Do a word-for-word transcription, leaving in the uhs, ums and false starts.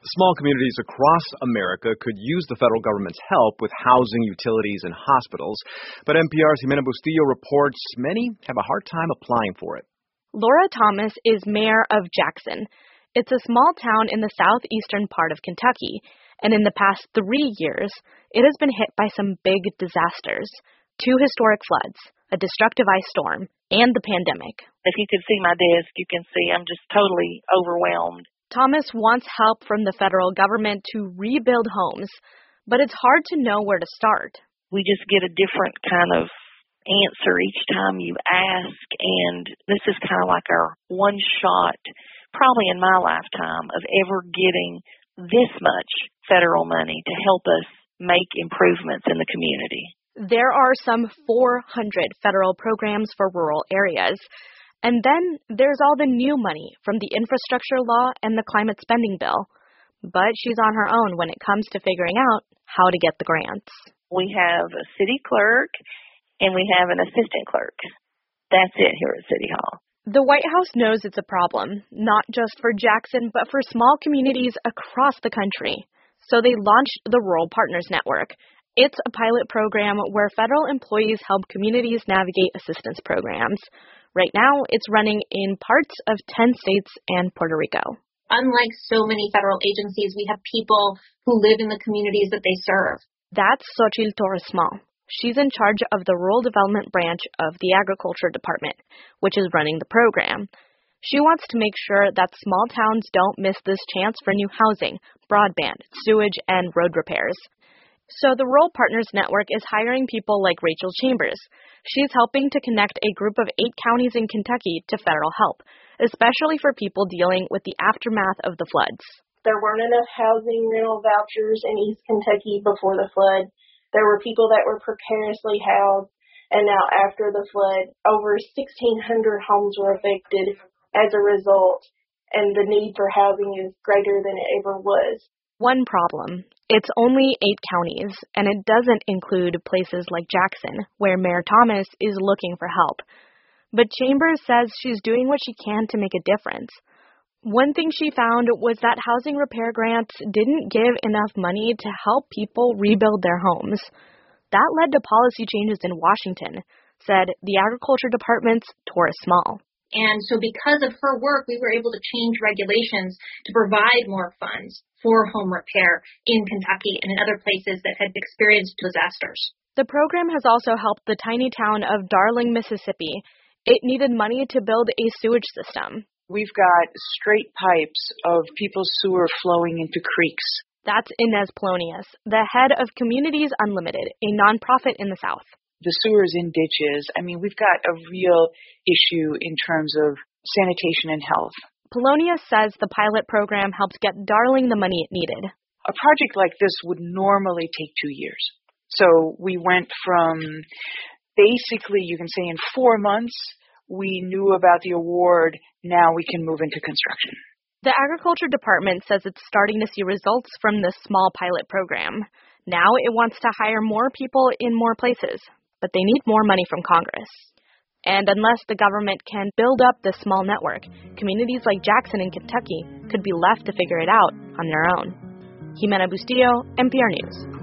Small communities across America could use the federal government's help with housing, utilities, and hospitals. But N P R's Jimena Bustillo reports many have a hard time applying for it. Laura Thomas is mayor of Jackson. It's a small town in the southeastern part of Kentucky, and in the past three years, it has been hit by some big disasters. Two historic floods, a destructive ice storm, and the pandemic. If you could see my desk, you can see I'm just totally overwhelmed. Thomas wants help from the federal government to rebuild homes, but it's hard to know where to start. We just get a different kind of answer each time you ask, and this is kind of like our one shot, probably in my lifetime, of ever getting this much federal money to help us make improvements in the community. There are some four hundred federal programs for rural areas. And then there's all the new money from the infrastructure law and the climate spending bill. But she's on her own when it comes to figuring out how to get the grants. We have a city clerk and we have an assistant clerk. That's it here at City Hall. The White House knows it's a problem, not just for Jackson, but for small communities across the country. So they launched the Rural Partners Network. It's a pilot program where federal employees help communities navigate assistance programs. Right now, it's running in parts of ten states and Puerto Rico. Unlike so many federal agencies, we have people who live in the communities that they serve. That's Xochitl Torres-Small. She's in charge of the Rural Development Branch of the Agriculture Department, which is running the program. She wants to make sure that small towns don't miss this chance for new housing, broadband, sewage, and road repairs. So the Rural Partners Network is hiring people like Rachel Chambers. She's helping to connect a group of eight counties in Kentucky to federal help, especially for people dealing with the aftermath of the floods. There weren't enough housing rental vouchers in East Kentucky before the flood. There were people that were precariously housed, and now after the flood, over sixteen hundred homes were evicted as a result, and the need for housing is greater than it ever was. One problem. It's only eight counties, and it doesn't include places like Jackson, where Mayor Thomas is looking for help. But Chambers says she's doing what she can to make a difference. One thing she found was that housing repair grants didn't give enough money to help people rebuild their homes. That led to policy changes in Washington, said the Agriculture Department's Torres-Small. And so because of her work, we were able to change regulations to provide more funds for home repair in Kentucky and in other places that had experienced disasters. The program has also helped the tiny town of Darling, Mississippi. It needed money to build a sewage system. We've got straight pipes of people's sewer flowing into creeks. That's Inez Polonius, the head of Communities Unlimited, a nonprofit in the South. The sewers in ditches. I mean, we've got a real issue in terms of sanitation and health. Polonius says the pilot program helped get Darling the money it needed. A project like this would normally take two years. So we went from basically, you can say in four months, we knew about the award. Now we can move into construction. The Agriculture Department says it's starting to see results from this small pilot program. Now it wants to hire more people in more places. But they need more money from Congress. And unless the government can build up this small network, communities like Jackson in Kentucky could be left to figure it out on their own. Jimena Bustillo, N P R News.